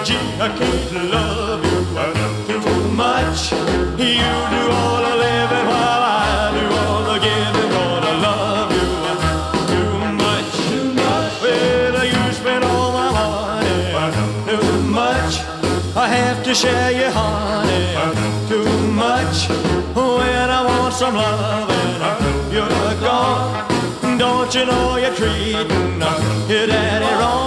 Gee, I can't love you too much. You do all the living while I do all the giving. Gonna love you too much. Well, you spend all my money too much. I have to share your honey too much. When I want some loving, you're gone. Don't you know you're treating your daddy wrong?